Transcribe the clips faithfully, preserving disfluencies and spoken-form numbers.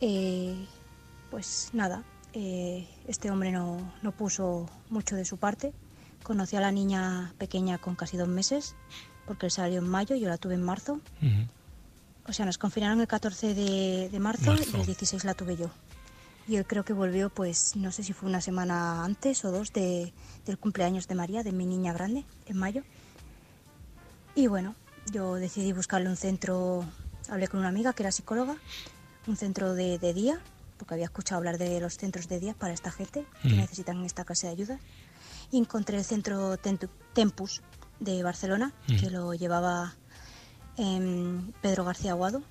Eh, pues nada, eh, este hombre no, no puso mucho de su parte. Conocí a la niña pequeña con casi dos meses, porque él salió en mayo, yo la tuve en marzo. Uh-huh. O sea, nos confinaron el catorce de, de marzo, Marzo. y el dieciséis la tuve yo. Y él creo que volvió, pues, no sé si fue una semana antes o dos de, del cumpleaños de María, de mi niña grande, en mayo. Y bueno, yo decidí buscarle un centro, hablé con una amiga que era psicóloga, un centro de, de día, porque había escuchado hablar de los centros de día para esta gente que Mm. necesitan esta clase de ayuda. Y encontré el centro Tentu- Tempus de Barcelona, Mm. que lo llevaba em, Pedro García Aguado.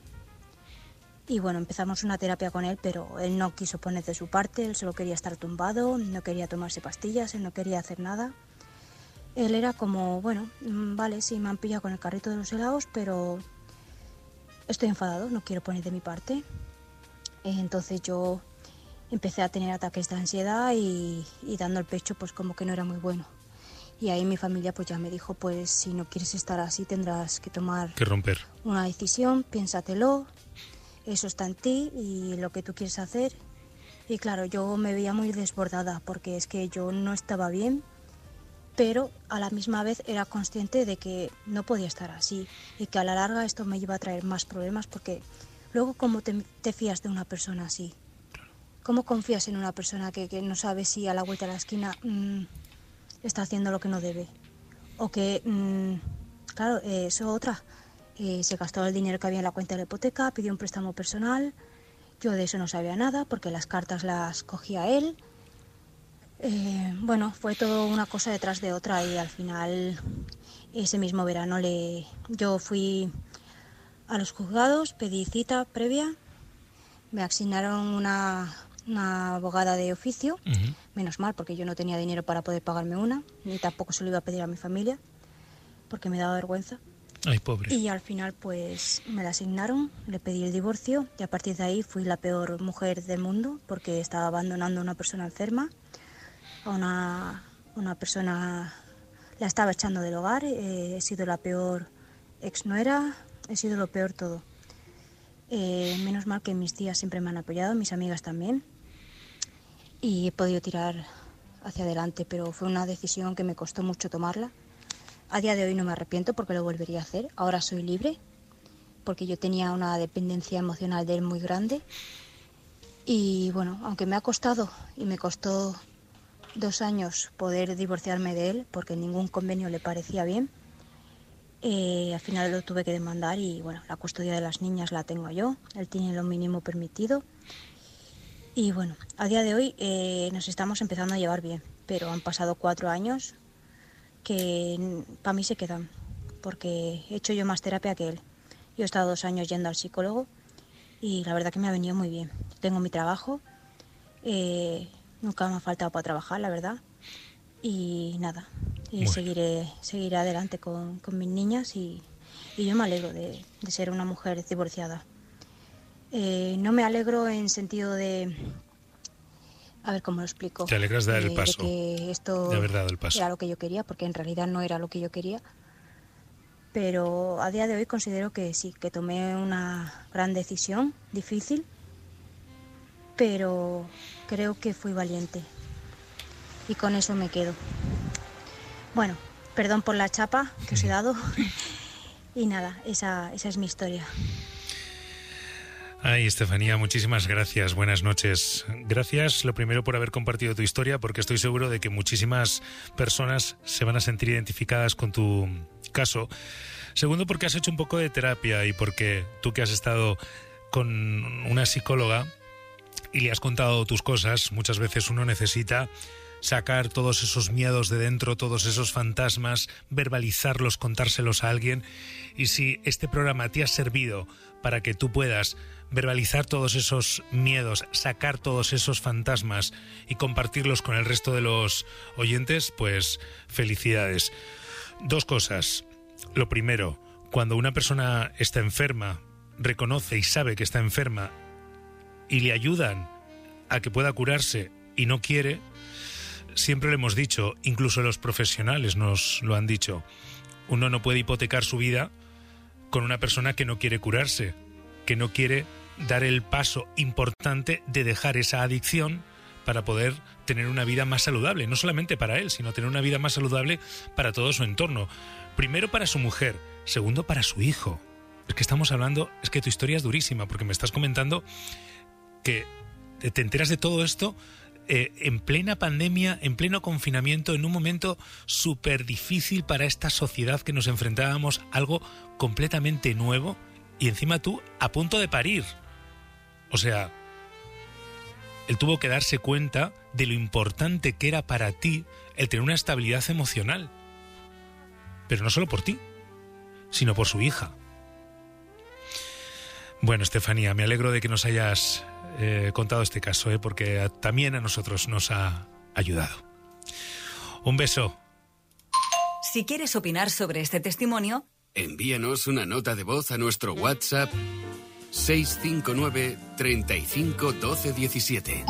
Y bueno, empezamos una terapia con él, pero él no quiso poner de su parte, él solo quería estar tumbado, no quería tomarse pastillas, él no quería hacer nada. Él era como, bueno, mm, vale, sí, me han pillado con el carrito de los helados, pero estoy enfadado, no quiero poner de mi parte. Eh, Entonces yo empecé a tener ataques de ansiedad y, y dando el pecho, pues como que no era muy bueno. Y ahí mi familia pues ya me dijo, pues si no quieres estar así tendrás que tomar Que romper. una decisión, piénsatelo, eso está en ti y lo que tú quieres hacer. Y claro, yo me veía muy desbordada porque es que yo no estaba bien, pero a la misma vez era consciente de que no podía estar así y que a la larga esto me iba a traer más problemas, porque luego ¿cómo te, te fías de una persona así? ¿Cómo confías en una persona que, que no sabe si a la vuelta de la esquina mmm, está haciendo lo que no debe? O que, mmm, claro, eh, eso otra, eh, se gastó el dinero que había en la cuenta de la hipoteca, pidió un préstamo personal, yo de eso no sabía nada porque las cartas las cogía él. Eh, bueno, fue todo una cosa detrás de otra y al final ese mismo verano le, yo fui a los juzgados, pedí cita previa, me asignaron una, una abogada de oficio, Uh-huh. menos mal porque yo no tenía dinero para poder pagarme una, ni tampoco se lo iba a pedir a mi familia porque me daba vergüenza. Ay, pobre. Y al final pues me la asignaron, le pedí el divorcio y a partir de ahí fui la peor mujer del mundo porque estaba abandonando a una persona enferma, a una, una persona, la estaba echando del hogar, eh, he sido la peor ex nuera, he sido lo peor todo. Eh, menos mal que mis tías siempre me han apoyado, mis amigas también, y he podido tirar hacia adelante, pero fue una decisión que me costó mucho tomarla. A día de hoy no me arrepiento porque lo volvería a hacer, ahora soy libre, porque yo tenía una dependencia emocional de él muy grande. Y bueno, aunque me ha costado y me costó dos años poder divorciarme de él porque ningún convenio le parecía bien, eh, al final lo tuve que demandar y bueno, la custodia de las niñas la tengo yo, él tiene lo mínimo permitido. Y bueno, a día de hoy eh, nos estamos empezando a llevar bien, pero han pasado cuatro años que para mí se quedan, porque he hecho yo más terapia que él. Yo he estado dos años yendo al psicólogo y la verdad que me ha venido muy bien. Tengo mi trabajo, eh, nunca me ha faltado para trabajar, la verdad. Y nada, eh, seguiré, seguiré adelante con, con mis niñas y, y yo me alegro de, de ser una mujer divorciada. Eh, no me alegro en sentido de... A ver cómo lo explico. Te alegras de dar el Eh, paso. De que esto de haber dado el paso. era lo que yo quería, porque en realidad no era lo que yo quería. Pero a día de hoy considero que sí, que tomé una gran decisión, difícil, pero creo que fui valiente. Y con eso me quedo. Bueno, perdón por la chapa que os he dado. Y nada, esa, esa es mi historia. Ay, Estefanía, muchísimas gracias. Buenas noches. Gracias, lo primero, por haber compartido tu historia, porque estoy seguro de que muchísimas personas se van a sentir identificadas con tu caso. Segundo, porque has hecho un poco de terapia y porque tú, que has estado con una psicóloga y le has contado tus cosas, muchas veces uno necesita sacar todos esos miedos de dentro, todos esos fantasmas, verbalizarlos, contárselos a alguien. Y si este programa te ha servido para que tú puedas verbalizar todos esos miedos, sacar todos esos fantasmas y compartirlos con el resto de los oyentes, pues felicidades. Dos cosas. Lo primero, cuando una persona está enferma, reconoce y sabe que está enferma y le ayudan a que pueda curarse y no quiere, siempre lo hemos dicho, incluso los profesionales nos lo han dicho, uno no puede hipotecar su vida con una persona que no quiere curarse, que no quiere dar el paso importante de dejar esa adicción para poder tener una vida más saludable, no solamente para él, sino tener una vida más saludable para todo su entorno. Primero para su mujer, segundo para su hijo. Es que estamos hablando, es que tu historia es durísima, porque me estás comentando que te enteras de todo esto eh, en plena pandemia, en pleno confinamiento, en un momento súper difícil para esta sociedad que nos enfrentábamos, algo completamente nuevo, y encima tú a punto de parir. O sea, él tuvo que darse cuenta de lo importante que era para ti el tener una estabilidad emocional. Pero no solo por ti, sino por su hija. Bueno, Estefanía, me alegro de que nos hayas eh, contado este caso, eh, porque a, también a nosotros nos ha ayudado. Un beso. Si quieres opinar sobre este testimonio, envíanos una nota de voz a nuestro WhatsApp seis cinco nueve, treinta y cinco, doce, diecisiete.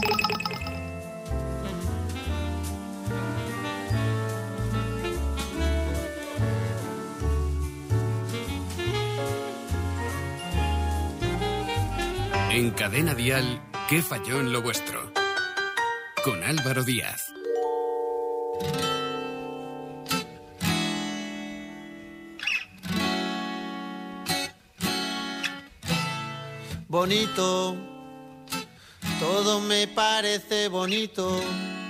En Cadena Dial, ¿qué falló en lo vuestro? Con Álvaro Díaz. Bonito, todo me parece bonito.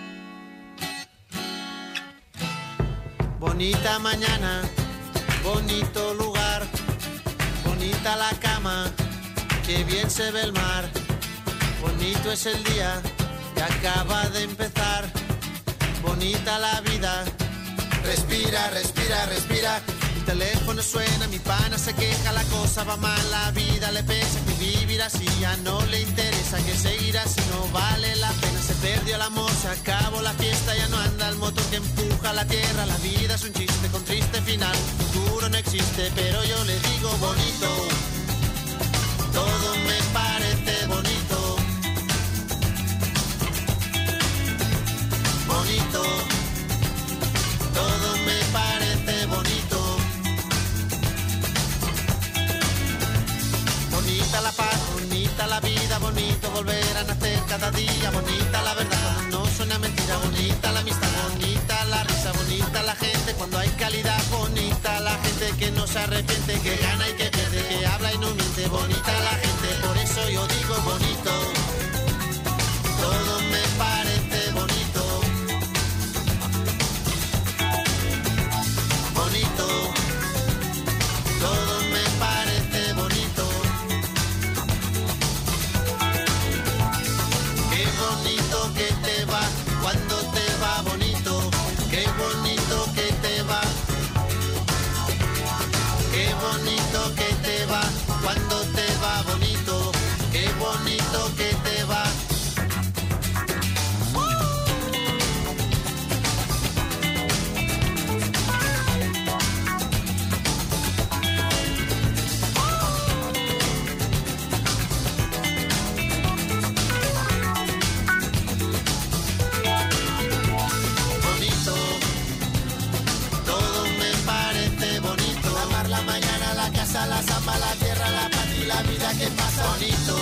Bonita mañana, bonito lugar, bonita la cama, qué bien se ve el mar. Bonito es el día que acaba de empezar, bonita la vida. Respira, respira, respira. Mi teléfono suena, mi pana se queja, la cosa va mal, la vida le pesa, que vivir así ya no le interesa, que seguir así no vale la pena. Se perdió el amor, se acabó la fiesta, ya no anda el motor que empuja la tierra. La vida es un chiste con triste final, futuro no existe, pero yo le digo bonito. Todo me parece bonito. Bonito. Todo me parece bonito. Bonita la paz, bonita la vida, bonito volver a nacer cada día. Bonita la verdad, no suena mentira. Bonita la amistad, bonita la risa, bonita la gente cuando hay calidad. Bonita la gente que no se arrepiente, que gana y que pierde, que habla y no miente. Bonita la gente, por eso yo digo bonito. Todo me parece bonito. Bonito. Todo me parece bonito. Qué bonito que te va cuando te va bonito. Qué bonito que te va. Qué bonito que te va cuando te va bonito. Qué bonito que te va. Bonito. Todo me parece bonito. Amar la mañana, la casa, la samba, la tierra, la paz y la vida que pasa. Bonito.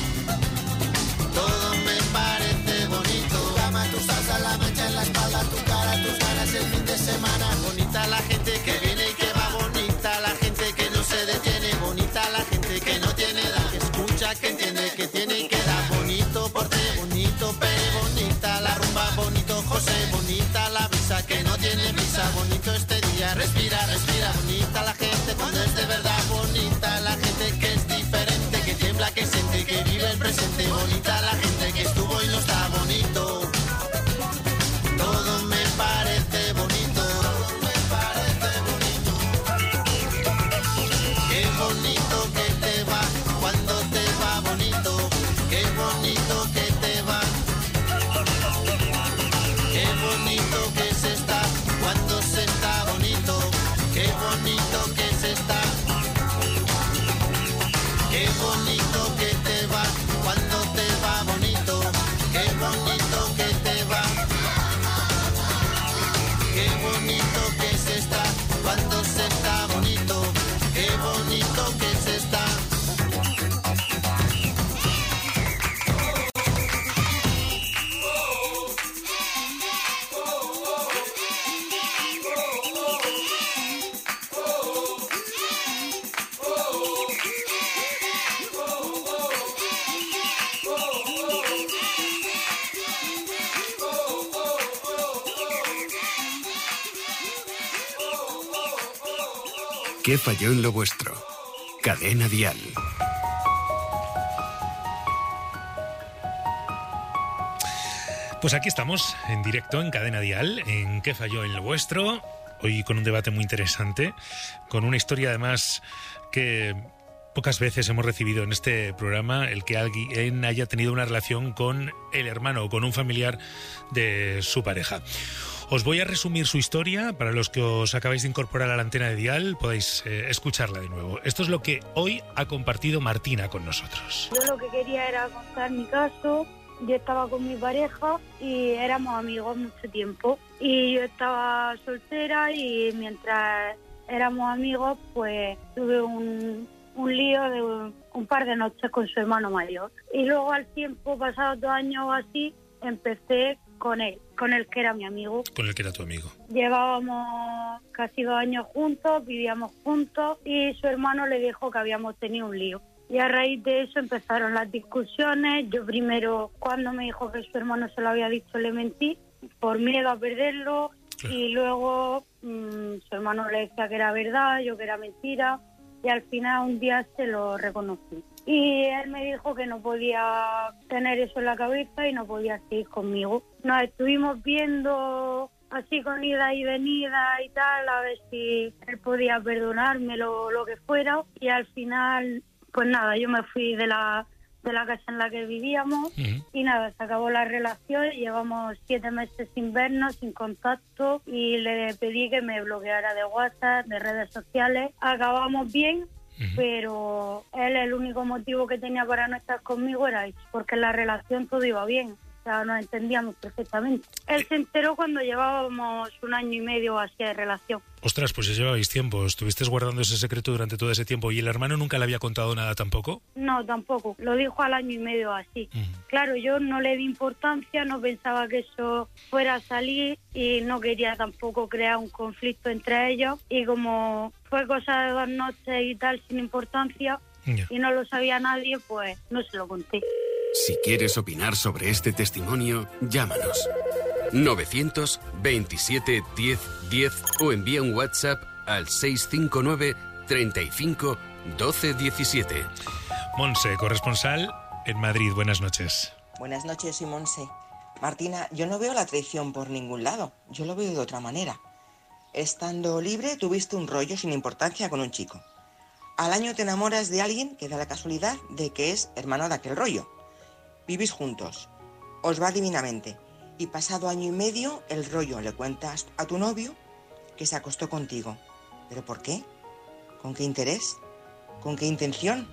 Todo me parece bonito. Tu cama, tu salsa, la mancha en la espalda, tu cara, tus ganas el fin de semana. Bonita la gente que viene y que va. Bonita la gente que no se detiene. Bonita la gente que no tiene edad, que escucha, que entiende, que tiene y que da. Bonito porte, bonito Pere, bonita la rumba, bonito José. Bonita la brisa que no tiene prisa. Bonito este día, respira, respira. Bonita la gente cuando es de verdad. Bonita la gente que es diferente, que tiembla, que siente, que vive el presente. Bonita la gente que estuvo y no está. Bonito. Todo me parece bonito. Todo me parece bonito. Qué bonito que te va cuando te va bonito. Qué bonito que te va. Qué bonito que se está cuando se está bonito. Qué bonito que se está. Qué bonito que te va cuando te va bonito. ¿Qué falló en lo vuestro? Cadena Dial. Pues aquí estamos, en directo, en Cadena Dial, en ¿Qué falló en lo vuestro? Hoy con un debate muy interesante, con una historia además que pocas veces hemos recibido en este programa, el que alguien haya tenido una relación con el hermano o con un familiar de su pareja. Os voy a resumir su historia, para los que os acabáis de incorporar a la antena de Dial, podéis eh, escucharla de nuevo. Esto es lo que hoy ha compartido Martina con nosotros. Yo lo que quería era contar mi caso. Yo estaba con mi pareja y éramos amigos mucho tiempo. Y yo estaba soltera y mientras éramos amigos, pues tuve un, un lío de un, un par de noches con su hermano mayor. Y luego al tiempo, pasados dos años o así, empecé con él, con el que era mi amigo. Con el que era tu amigo. Llevábamos casi dos años juntos, vivíamos juntos y su hermano le dijo que habíamos tenido un lío. Y a raíz de eso empezaron las discusiones. Yo primero, cuando me dijo que su hermano se lo había dicho, le mentí por miedo a perderlo. Claro. Y luego mmm, su hermano le decía que era verdad, yo que era mentira. Y al final un día se lo reconocí. Y él me dijo que no podía tener eso en la cabeza y no podía seguir conmigo. Nos estuvimos viendo así con ida y venida y tal, a ver si él podía perdonarme lo, lo que fuera. Y al final, pues nada, yo me fui de la, de la casa en la que vivíamos. Uh-huh. Y nada, se acabó la relación. Llevamos siete meses sin vernos, sin contacto. Y le pedí que me bloqueara de WhatsApp, de redes sociales. Acabamos bien. Uh-huh. Pero él, el único motivo que tenía para no estar conmigo era eso, porque en la relación todo iba bien, o sea, nos entendíamos perfectamente. Él se enteró cuando llevábamos un año y medio así de relación. Ostras, pues ya llevabais tiempo, estuvisteis guardando ese secreto durante todo ese tiempo. ¿Y el hermano nunca le había contado nada tampoco? No, tampoco, lo dijo al año y medio así. Uh-huh. Claro, yo no le di importancia, no pensaba que eso fuera a salir y no quería tampoco crear un conflicto entre ellos. Y como fue cosa de dos noches y tal, sin importancia, yeah. y no lo sabía nadie, pues no se lo conté. Si quieres opinar sobre este testimonio, llámanos. novecientos veintisiete diez diez o envía un WhatsApp al seis cinco nueve treinta y cinco doce diecisiete. Monse, corresponsal en Madrid, buenas noches. Buenas noches, soy Monse. Martina, yo no veo la traición por ningún lado, yo lo veo de otra manera. Estando libre, tuviste un rollo sin importancia con un chico. Al año te enamoras de alguien que da la casualidad de que es hermano de aquel rollo. Vivís juntos, os va divinamente. Y pasado año y medio, el rollo le cuentas a tu novio que se acostó contigo. ¿Pero por qué? ¿Con qué interés? ¿Con qué intención?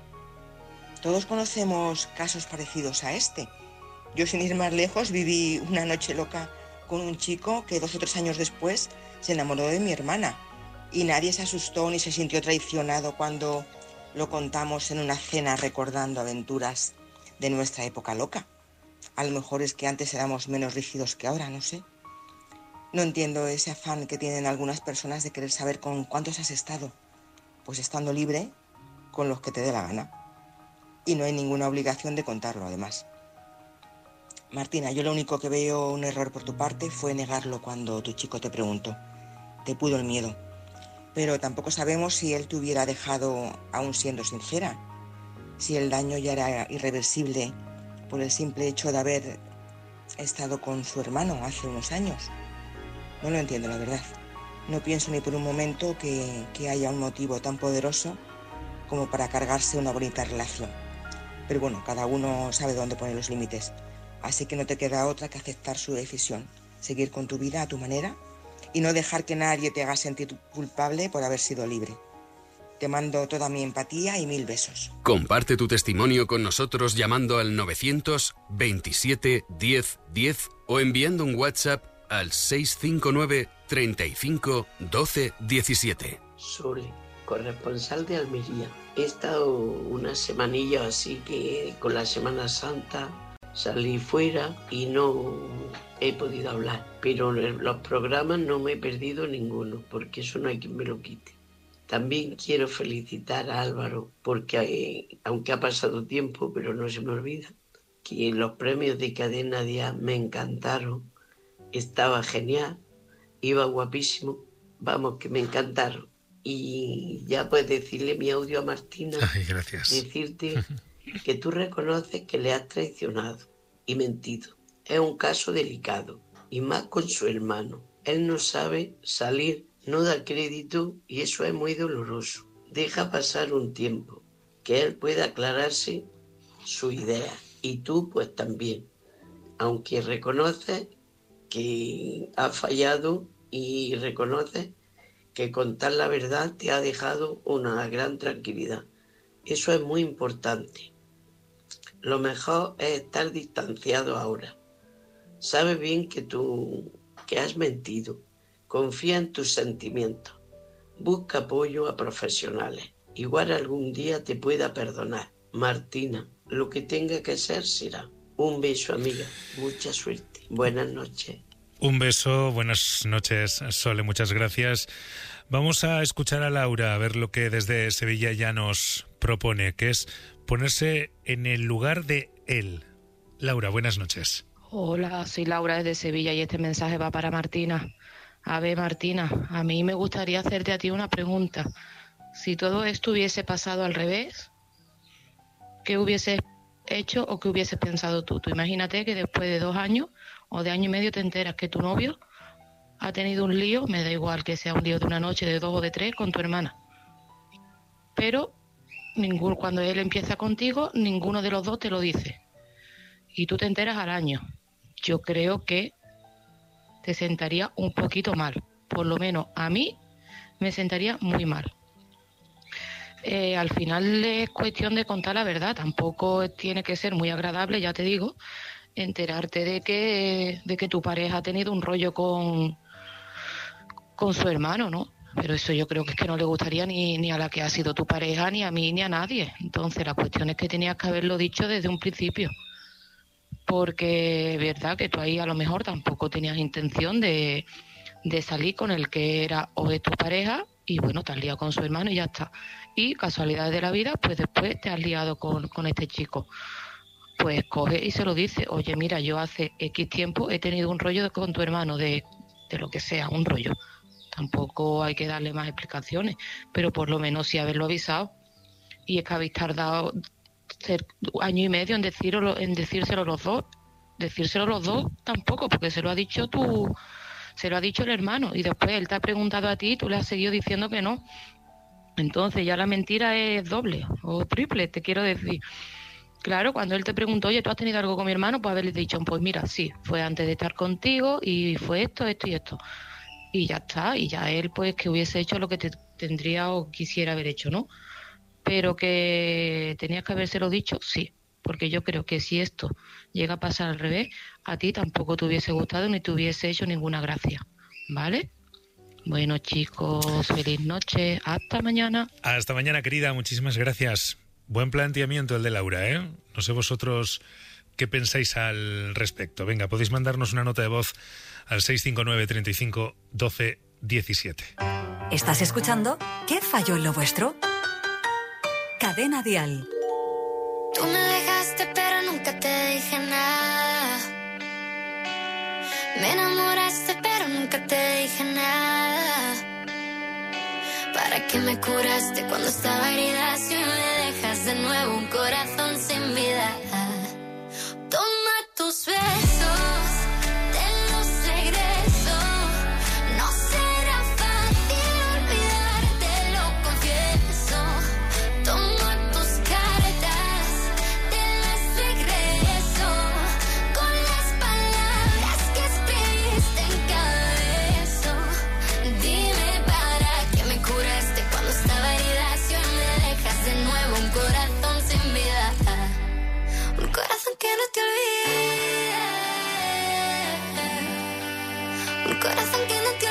Todos conocemos casos parecidos a este. Yo, sin ir más lejos, viví una noche loca con un chico que dos o tres años después se enamoró de mi hermana. Y nadie se asustó ni se sintió traicionado cuando lo contamos en una cena recordando aventuras de nuestra época loca. A lo mejor es que antes éramos menos rígidos que ahora, no sé. No entiendo ese afán que tienen algunas personas de querer saber con cuántos has estado. Pues estando libre, con los que te dé la gana. Y no hay ninguna obligación de contarlo, además. Martina, yo lo único que veo un error por tu parte fue negarlo cuando tu chico te preguntó. Te pudo el miedo. Pero tampoco sabemos si él te hubiera dejado aún siendo sincera. Si el daño ya era irreversible por el simple hecho de haber estado con su hermano hace unos años. No lo entiendo, la verdad. No pienso ni por un momento que, que haya un motivo tan poderoso como para cargarse una bonita relación. Pero bueno, cada uno sabe dónde poner los límites. Así que no te queda otra que aceptar su decisión. Seguir con tu vida a tu manera y no dejar que nadie te haga sentir culpable por haber sido libre. Te mando toda mi empatía y mil besos. Comparte tu testimonio con nosotros llamando al novecientos veintisiete diez diez o enviando un WhatsApp al seis cinco nueve treinta y cinco doce diecisiete. Sole, corresponsal de Almería. He estado una semanilla así que con la Semana Santa salí fuera y no he podido hablar. Pero los programas no me he perdido ninguno, porque eso no hay quien me lo quite. También quiero felicitar a Álvaro, porque eh, aunque ha pasado tiempo, pero no se me olvida, que los premios de Cadena Dial me encantaron, estaba genial, iba guapísimo, vamos, que me encantaron. Y ya puedes decirle mi audio a Martina. Ay, gracias. Decirte que tú reconoces que le has traicionado y mentido. Es un caso delicado, y más con su hermano. Él no sabe salir, no da crédito, y eso es muy doloroso. Deja pasar un tiempo, que él pueda aclararse su idea, y tú pues también. Aunque reconoces que ha fallado y reconoces que contar la verdad te ha dejado una gran tranquilidad. Eso es muy importante. Lo mejor es estar distanciado ahora. Sabes bien que tú que has mentido. Confía en tus sentimientos. Busca apoyo a profesionales. Igual algún día te pueda perdonar. Martina, lo que tenga que ser será. Un beso, amiga. Mucha suerte. Buenas noches. Un beso, buenas noches, Sole, muchas gracias. Vamos a escuchar a Laura, a ver lo que desde Sevilla ya nos propone, que es ponerse en el lugar de él. Laura, buenas noches. Hola, soy Laura desde Sevilla y este mensaje va para Martina. A ver, Martina, a mí me gustaría hacerte a ti una pregunta. Si todo esto hubiese pasado al revés, ¿qué hubieses hecho o qué hubieses pensado tú? Tú imagínate que después de dos años o de año y medio te enteras que tu novio ha tenido un lío, me da igual que sea un lío de una noche, de dos o de tres, con tu hermana. Pero ningún, cuando él empieza contigo, ninguno de los dos te lo dice. Y tú te enteras al año. Yo creo que te sentaría un poquito mal. Por lo menos a mí me sentaría muy mal. Eh, al final es cuestión de contar la verdad. Tampoco tiene que ser muy agradable, ya te digo, enterarte de que de que tu pareja ha tenido un rollo con con su hermano, ¿no? Pero eso yo creo que es que no le gustaría ni, ni a la que ha sido tu pareja, ni a mí, ni a nadie. Entonces la cuestión es que tenías que haberlo dicho desde un principio. Porque es verdad que tú ahí a lo mejor tampoco tenías intención de, de salir con el que era o es tu pareja, y bueno, te has liado con su hermano y ya está. Y casualidades de la vida, pues después te has liado con, con este chico. Pues coge y se lo dice, oye, mira, yo hace X tiempo he tenido un rollo con tu hermano, de, de lo que sea, un rollo. Tampoco hay que darle más explicaciones, pero por lo menos sí haberlo avisado. Y es que habéis tardado año y medio en decirlo, en decírselo los dos. Decírselo los dos tampoco, porque se lo ha dicho tú, se lo ha dicho el hermano, y después él te ha preguntado a ti y tú le has seguido diciendo que no. Entonces ya la mentira es doble o triple, te quiero decir. Claro, cuando él te preguntó, oye, ¿tú has tenido algo con mi hermano? Pues haberle dicho, pues mira, sí, fue antes de estar contigo y fue esto, esto y esto. Y ya está, y ya él pues que hubiese hecho lo que te tendría o quisiera haber hecho, ¿no? Pero que tenías que habérselo dicho, sí, porque yo creo que si esto llega a pasar al revés, a ti tampoco te hubiese gustado ni te hubiese hecho ninguna gracia, ¿vale? Bueno, chicos, feliz noche, hasta mañana. Hasta mañana, querida, muchísimas gracias. Buen planteamiento el de Laura, ¿eh? No sé vosotros qué pensáis al respecto. Venga, podéis mandarnos una nota de voz al seis cinco nueve, treinta y cinco, doce, diecisiete. ¿Estás escuchando? ¿Qué falló en lo vuestro? Cadena Dial. Tú me dejaste pero nunca te dije nada. Me enamoraste pero nunca te dije nada. ¿Para qué me curaste cuando estaba herida? Si me dejas de nuevo un corazón sin vida. Toma tus besos, te los regreso. No será fácil olvidarte, lo confieso. Toma tus cartas, te las regreso. Con las palabras que escribiste en cada beso. Dime para qué me curaste cuando estaba herida. Si hoy me dejas de nuevo un corazón sin vida. Un corazón que no te olvide. Un corazón que no te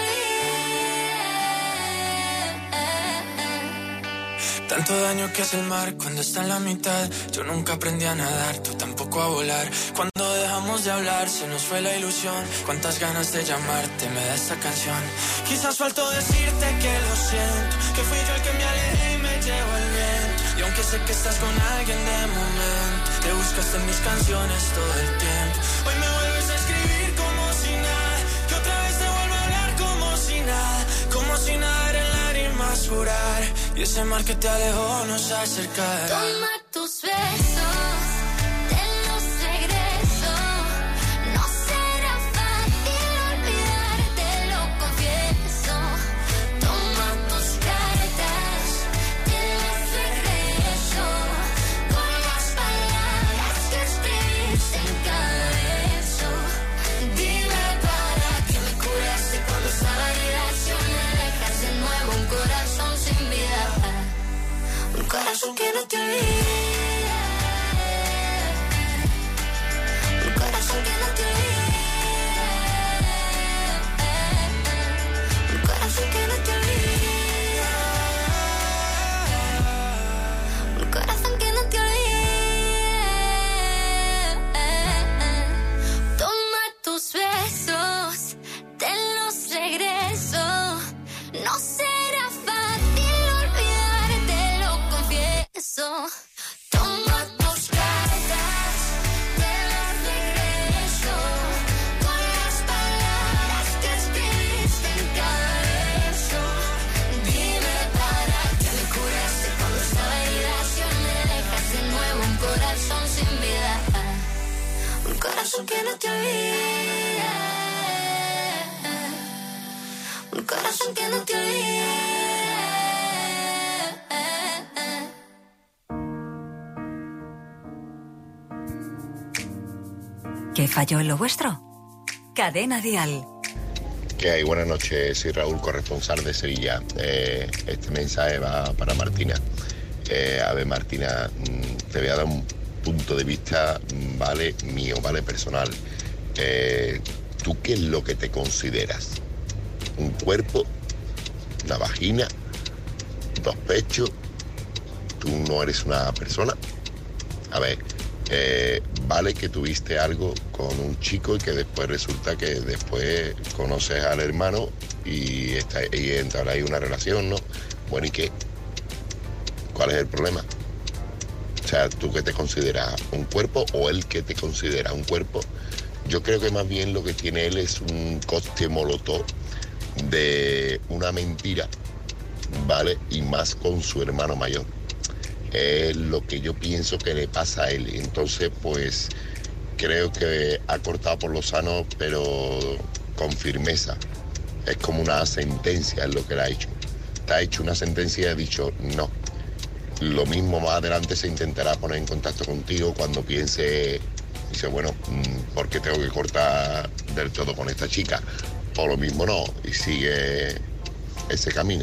olvide. Tanto daño que hace el mar cuando está en la mitad. Yo nunca aprendí a nadar, tú tampoco a volar. Cuando dejamos de hablar se nos fue la ilusión. Cuántas ganas de llamarte me da esta canción. Quizás faltó decirte que lo siento, que fui yo el que me alejé y me llevó el viento. Y aunque sé que estás con alguien de momento, te buscaste en mis canciones todo el tiempo. Hoy me vuelves a escribir como si nada, que otra vez te vuelvo a hablar como si nada, como si nada, en lágrimas juradas. y ese mar que te alejó no se acercará. Toma tus besos, ten los regresos. No será fácil olvidarte, lo confieso. Toma tus cartas, ten los regreso. Con las palabras que escribiste en cada beso. Dime para qué me curaste cuando estaba herida. Si me dejas de nuevo un corazón sin vida. Un corazón que no te olvida. Un corazón que no te olvida. Un corazón que no te olvida. Un corazón que no te olvida. Toma tus besos, ten los regreso. No será fácil olvidarte, lo confieso. Toma tus cartas, te las regreso. Con las palabras que escribiste en cada beso. Dime para qué me curaste cuando estaba herida. Si hoy me dejas de nuevo un corazón sin vida. Un corazón que no te olvida. Un corazón que no te olvida. ¿Qué falló en lo vuestro? Cadena Dial. ¿Qué hay? Buenas noches, soy Raúl, corresponsal de Sevilla. Eh, este mensaje va para Martina. Eh, a ver, Martina, te voy a dar un punto de vista, vale, mío, vale, personal. Eh, ¿Tú qué es lo que te consideras? ¿Un cuerpo? ¿Una vagina? ¿Dos pechos? ¿Tú no eres una persona? A ver, eh, vale que tuviste algo con un chico y que después resulta que después conoces al hermano y, está, y entra ahí una relación, ¿no? Bueno, ¿y qué? ¿Cuál es el problema? O sea, ¿tú qué te consideras? ¿Un cuerpo o él que te considera un cuerpo? Yo creo que más bien lo que tiene él es un cóctel molotov de una mentira, ¿vale? Y más con su hermano mayor. Es lo que yo pienso que le pasa a él. Entonces, pues, creo que ha cortado por lo sano, pero con firmeza. Es como una sentencia, es lo que le ha hecho. Te ha hecho una sentencia y ha dicho no. Lo mismo más adelante se intentará poner en contacto contigo cuando piense, dice, bueno, ¿por qué tengo que cortar del todo con esta chica? O lo mismo no, y sigue ese camino.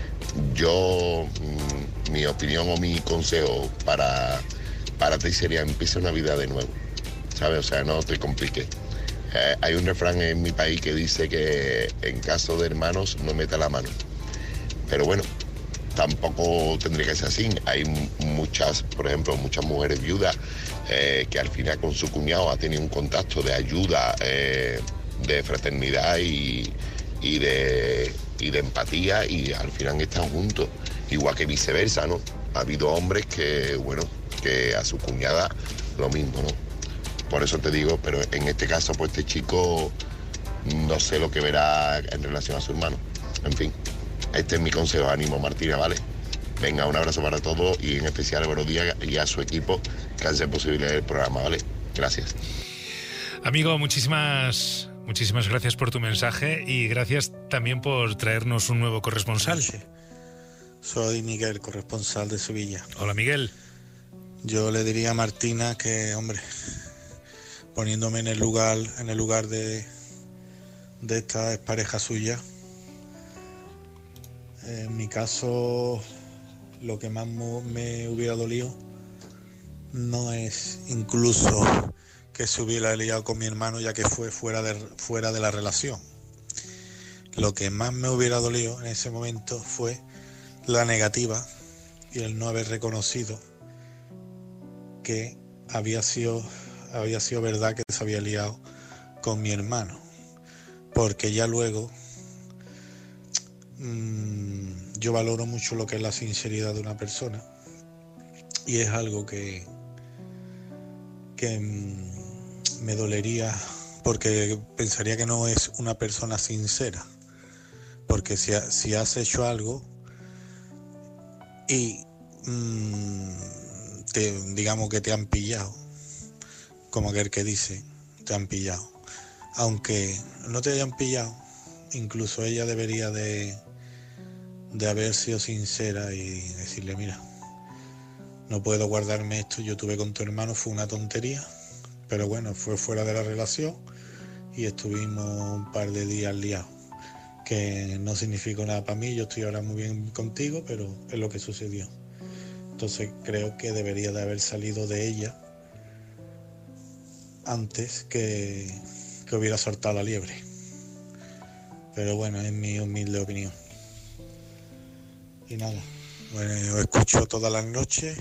Yo, mi opinión o mi consejo para, para ti sería empieza una vida de nuevo, ¿sabes? O sea, no te compliques. Eh, hay un refrán en mi país que dice que en caso de hermanos no meta la mano. Pero bueno, tampoco tendría que ser así. Hay muchas, por ejemplo, muchas mujeres viudas eh, que al final con su cuñado ha tenido un contacto de ayuda, eh, de fraternidad y, y, de, y de empatía y al final están juntos. Igual que viceversa, ¿no? Ha habido hombres que, bueno, que a su cuñada lo mismo, ¿no? Por eso te digo, pero en este caso, pues este chico no sé lo que verá en relación a su hermano. En fin, este es mi consejo. Ánimo, Martina, ¿vale? Venga, un abrazo para todos y en especial buenos días y a su equipo que hace posible el programa, ¿vale? Gracias. Amigo, muchísimas, muchísimas gracias por tu mensaje y gracias también por traernos un nuevo corresponsal. Soy Miguel, corresponsal de Sevilla. Hola, Miguel. Yo le diría a Martina que, hombre, poniéndome en el lugar, en el lugar de, de esta pareja suya, en mi caso, lo que más me hubiera dolido no es incluso que se hubiera liado con mi hermano, ya que fue fuera de, fuera de la relación. Lo que más me hubiera dolido en ese momento fue la negativa y el no haber reconocido que había sido, había sido verdad que se había liado con mi hermano. Porque ya luego mmm, yo valoro mucho lo que es la sinceridad de una persona y es algo que, que mmm, me dolería porque pensaría que no es una persona sincera. Porque si, si has hecho algo y mmm, te, digamos que te han pillado, como aquel que dice, te han pillado. Aunque no te hayan pillado, incluso ella debería de, de haber sido sincera y decirle, mira, no puedo guardarme esto, yo tuve con tu hermano, fue una tontería, pero bueno, fue fuera de la relación y estuvimos un par de días liados, que no significó nada para mí, yo estoy ahora muy bien contigo, pero es lo que sucedió. Entonces creo que debería de haber salido de ella antes que, que hubiera soltado la liebre. Pero bueno, es mi humilde opinión. Y nada, bueno, os escucho todas las noches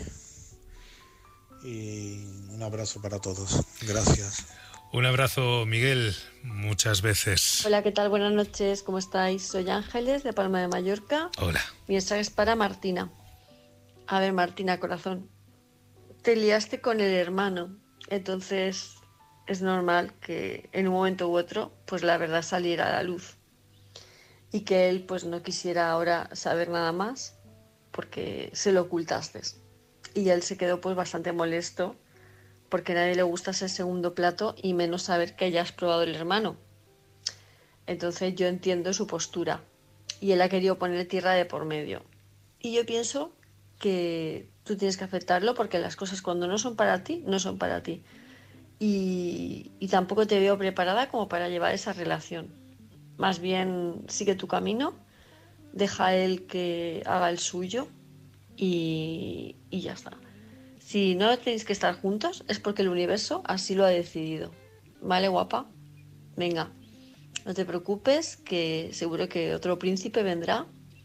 y un abrazo para todos. Gracias. Un abrazo, Miguel, muchas veces. Hola, ¿qué tal? Buenas noches, ¿cómo estáis? Soy Ángeles, de Palma de Mallorca. Hola. Mi mensaje es para Martina. A ver, Martina, corazón, te liaste con el hermano, entonces es normal que en un momento u otro pues la verdad saliera a la luz y que él pues no quisiera ahora saber nada más porque se lo ocultaste. Y él se quedó pues bastante molesto porque a nadie le gusta ese segundo plato y menos saber que ya has probado el hermano. Entonces yo entiendo su postura y él ha querido poner tierra de por medio. Y yo pienso que tú tienes que aceptarlo porque las cosas cuando no son para ti, no son para ti. Y, y tampoco te veo preparada como para llevar esa relación. Más bien sigue tu camino, deja a él que haga el suyo y, y ya está. Si no tenéis que estar juntos es porque el universo así lo ha decidido. ¿Vale, guapa? Venga, no te preocupes, que seguro que otro príncipe vendrá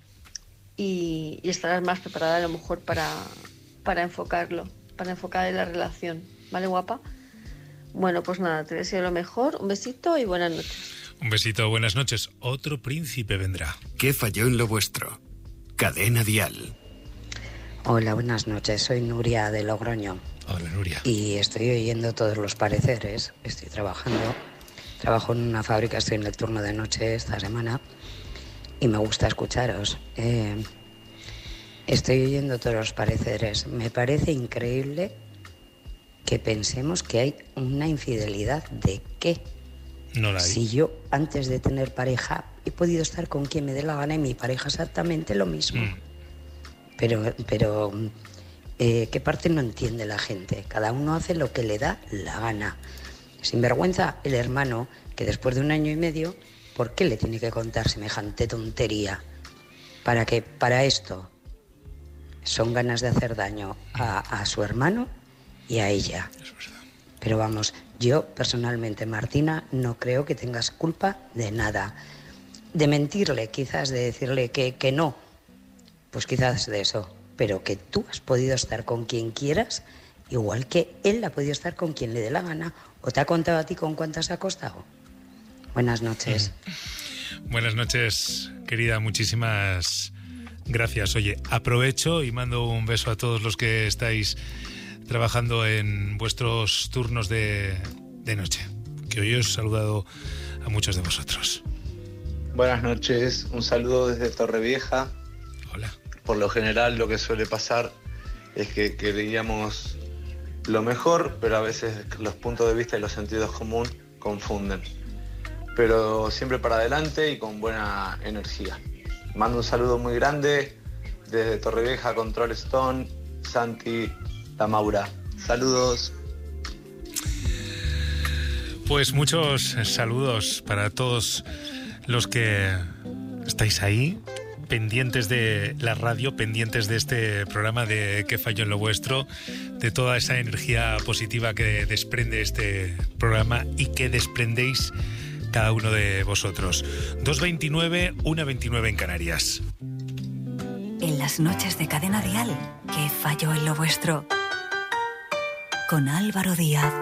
y, y estarás más preparada a lo mejor para, para enfocarlo, para enfocar en la relación. ¿Vale, guapa? Bueno, pues nada, te deseo lo mejor, un besito y buenas noches. Un besito, buenas noches. Otro príncipe vendrá. ¿Qué falló en lo vuestro? Cadena Dial. Hola, buenas noches. Soy Nuria de Logroño. Hola, Nuria. Y estoy oyendo todos los pareceres. Estoy trabajando. Trabajo en una fábrica, estoy en el turno de noche esta semana. Y me gusta escucharos. Eh, estoy oyendo todos los pareceres. Me parece increíble que pensemos que hay una infidelidad. ¿De qué? No la hay. Si yo, antes de tener pareja, he podido estar con quien me dé la gana y mi pareja exactamente lo mismo. Mm. Pero, pero eh, ¿qué parte no entiende la gente? Cada uno hace lo que le da la gana. Sin vergüenza, el hermano, que después de un año y medio, ¿por qué le tiene que contar semejante tontería? ¿Para qué? Para esto. Son ganas de hacer daño a, a su hermano y a ella. Pero vamos, yo personalmente, Martina, no creo que tengas culpa de nada. De mentirle, quizás, de decirle que, que no. Pues quizás de eso, pero que tú has podido estar con quien quieras, igual que él ha podido estar con quien le dé la gana, o te ha contado a ti con cuántas ha costado. Buenas noches. Buenas noches, querida, muchísimas gracias. Oye, aprovecho y mando un beso a todos los que estáis trabajando en vuestros turnos de, de noche, que hoy os he saludado a muchos de vosotros. Buenas noches, un saludo desde Torrevieja. Hola. Por lo general lo que suele pasar es que queríamos lo mejor, pero a veces los puntos de vista y los sentidos comunes confunden. Pero siempre para adelante y con buena energía. Mando un saludo muy grande desde Torrevieja, Control Stone, Santi, Tamaura. Saludos. Pues muchos saludos para todos los que estáis ahí, pendientes de la radio, pendientes de este programa de ¿Qué falló en lo vuestro?, de toda esa energía positiva que desprende este programa y que desprendéis cada uno de vosotros. dos veintinueve, una veintinueve en Canarias. En las noches de Cadena Dial, ¿Qué falló en lo vuestro? Con Álvaro Díaz.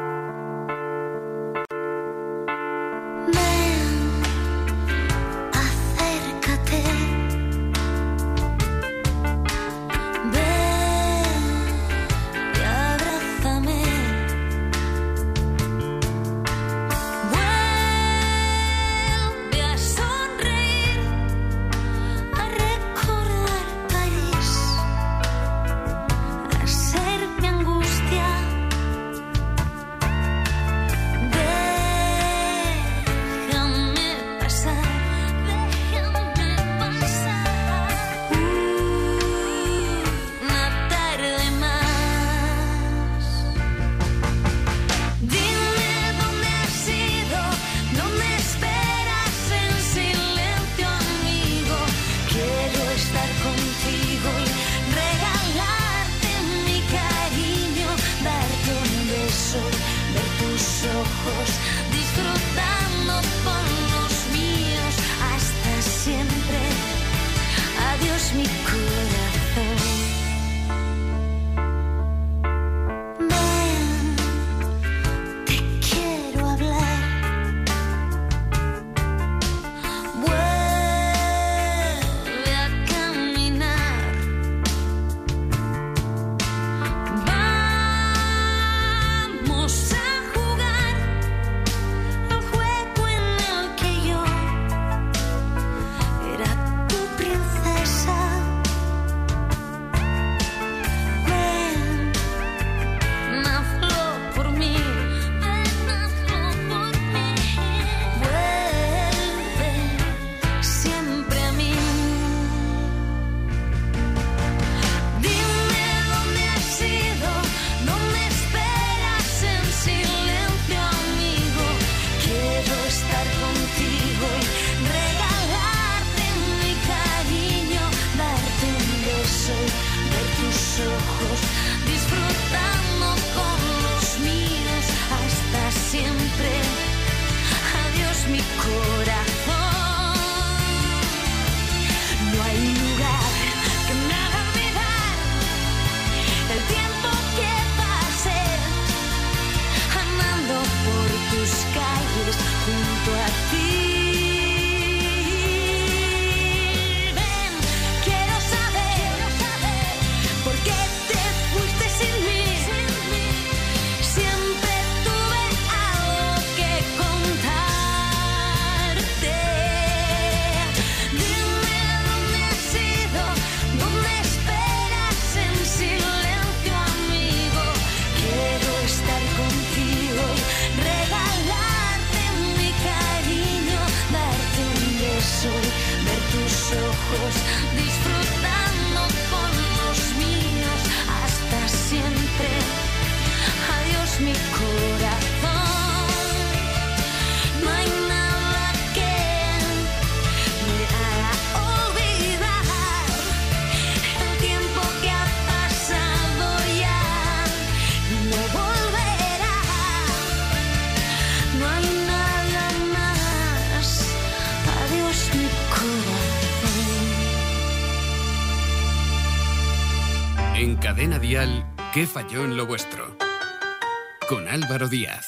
Cadena Dial, ¿qué falló en lo vuestro? Con Álvaro Díaz.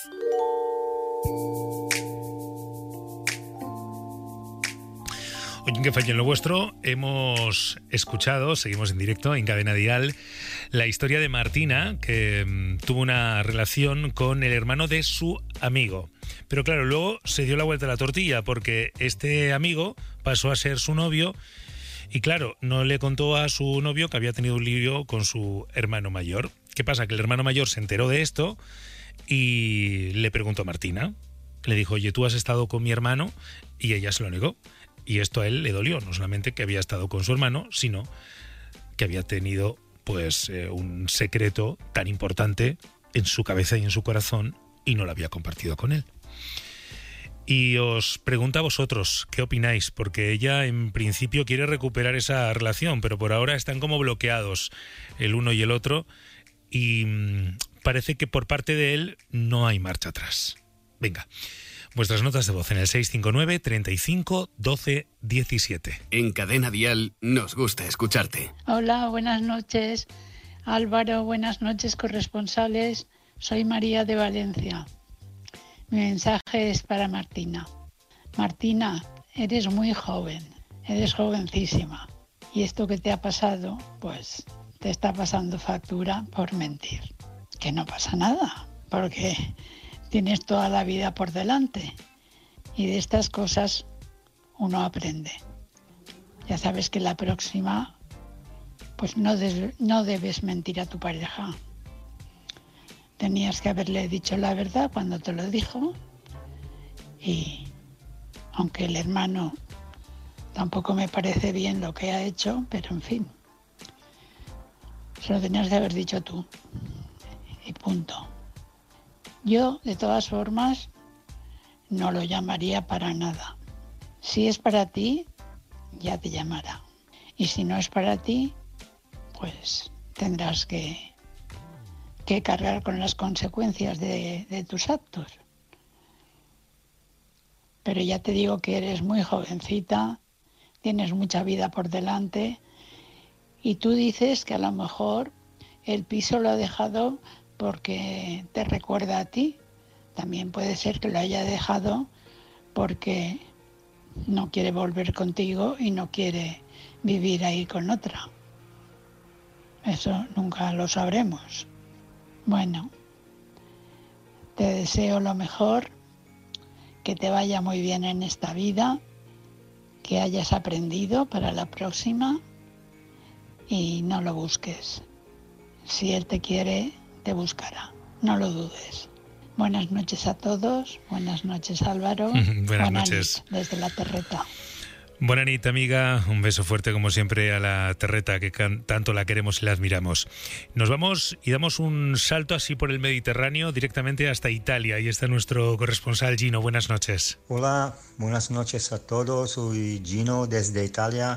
Hoy en ¿Qué falló en lo vuestro? Hemos escuchado, seguimos en directo en Cadena Dial, la historia de Martina, que mmm, tuvo una relación con el hermano de su amigo. Pero claro, luego se dio la vuelta a la tortilla porque este amigo pasó a ser su novio y claro, no le contó a su novio que había tenido un lío con su hermano mayor. ¿Qué pasa? Que el hermano mayor se enteró de esto y le preguntó a Martina. Le dijo, oye, ¿tú has estado con mi hermano? Y ella se lo negó. Y esto a él le dolió, no solamente que había estado con su hermano, sino que había tenido pues eh, un secreto tan importante en su cabeza y en su corazón y no lo había compartido con él. Y os pregunto a vosotros, ¿qué opináis? Porque ella en principio quiere recuperar esa relación, pero por ahora están como bloqueados el uno y el otro y mmm, parece que por parte de él no hay marcha atrás. Venga. Vuestras notas de voz en el seis cinco nueve, treinta y cinco, doce, diecisiete. En Cadena Dial nos gusta escucharte. Hola, buenas noches. Álvaro, buenas noches, corresponsales. Soy María de Valencia. Mi mensaje es para Martina. Martina, eres muy joven, eres jovencísima. Y esto que te ha pasado, pues te está pasando factura por mentir. Que no pasa nada, porque tienes toda la vida por delante y de estas cosas uno aprende. Ya sabes que la próxima, pues no, des, no debes mentir a tu pareja. Tenías que haberle dicho la verdad cuando te lo dijo y aunque el hermano tampoco me parece bien lo que ha hecho, pero en fin, se lo tenías que haber dicho tú y punto. Yo, de todas formas, no lo llamaría para nada. Si es para ti, ya te llamará. Y si no es para ti, pues tendrás que, que cargar con las consecuencias de, de tus actos. Pero ya te digo que eres muy jovencita, tienes mucha vida por delante y tú dices que a lo mejor el piso lo ha dejado porque te recuerda a ti. También puede ser que lo haya dejado porque no quiere volver contigo y no quiere vivir ahí con otra. Eso nunca lo sabremos. Bueno, te deseo lo mejor, que te vaya muy bien en esta vida, que hayas aprendido para la próxima y no lo busques. Si él te quiere, te buscará, no lo dudes. Buenas noches a todos, buenas noches Álvaro. Buenas, buenas noches. Desde la Terreta. Buenas noches, amiga, un beso fuerte como siempre a la Terreta, que can- tanto la queremos y la admiramos. Nos vamos y damos un salto así por el Mediterráneo directamente hasta Italia. Ahí está nuestro corresponsal Gino, buenas noches. Hola, buenas noches a todos, soy Gino desde Italia.